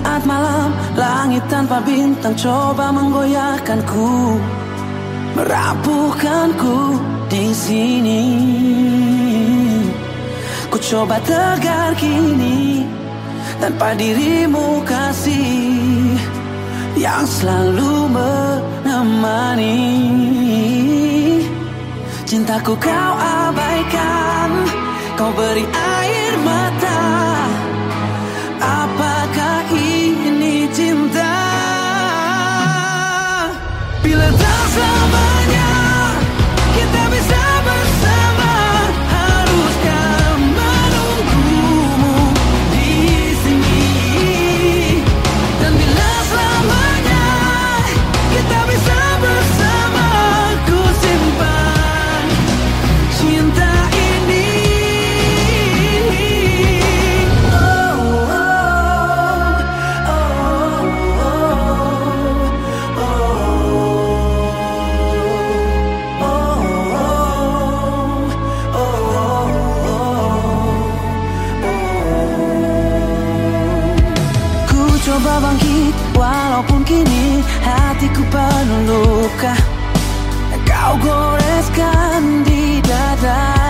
Saat malam, langit tanpa bintang coba menggoyahkanku, merapuhkanku di sini. Ku coba tegar kini tanpa dirimu kasih yang selalu menemani. Cintaku kau abaikan, kau beri air mata. Apakah ini cinta? Bila tak selamanya kita bisa bersama, haruskah menunggumu di sini? Dan bila selamanya kita bisa bersama, ku simpan cinta ini. Coba bangkit walaupun kini hatiku penuh luka. Kau goreskan di dada.